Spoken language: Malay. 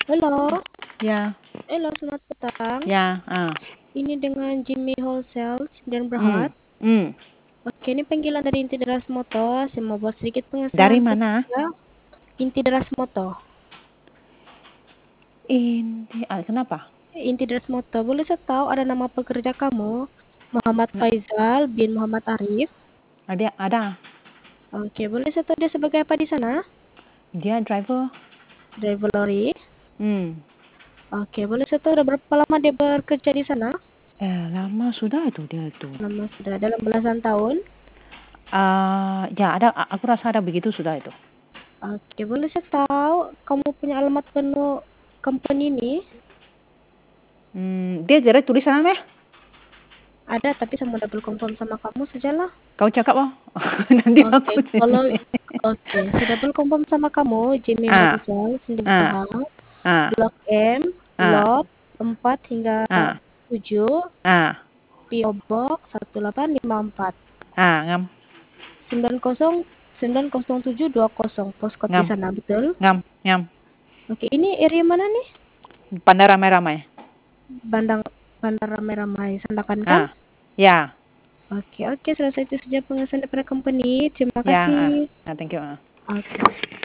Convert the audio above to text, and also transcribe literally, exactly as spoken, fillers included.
Halo. Ya. Halo, selamat petang. Ya, ah. Ini dengan Jimmy Wholesale dan Hmm. Berhad. Hmm. Oke, ini panggilan dari Inti Deras Moto. Saya mau buat sedikit Dari pengesahan mana? saja. Inti Deras Moto. Ini, ah, kenapa? Inti Deras Moto. Boleh saya tahu ada nama pekerja kamu? Muhammad Hmm. Faizal bin Muhammad Arif. Ada, ada. Oke, boleh saya tahu dia sebagai apa di sana? Dia driver. Driver lori. Hmm. Oke, boleh saya tahu udah berapa lama dia bekerja di sana? Eh, lama sudah itu dia itu. Lama sudah, dalam belasan tahun. Ah, ya ada. Aku rasa ada begitu sudah itu. Oke, boleh saya tahu kamu punya alamat penuh company ini? Hmm. Dia jadi tulisan apa? Ada, tapi saya mau double confirm sama kamu sajalah. Kau cakap oh. Nanti Oke, aku kalau sendiri. oke, saya double confirm sama kamu, Jimmy Ah. Horizon, Cindy Ah. Berhad, Ah. Blok M, Ah. lot empat hingga Ah. tujuh, Ah. P O Box satu delapan lima empat. Ah, ngam. sembilan nol sembilan nol tujuh dua nol, postcode di Ngam. sana, betul? Ngam. Ngam. Oke, ini area mana nih? Pandai ramai-ramai. Bandang Bandar Ramai-Ramai, Sandakan kan? Ah. Ya. Oke, oke, selesai itu saja pengesahan daripada company. Terima Ya, ah. kasih. Ah, thank you. Ah. Oke.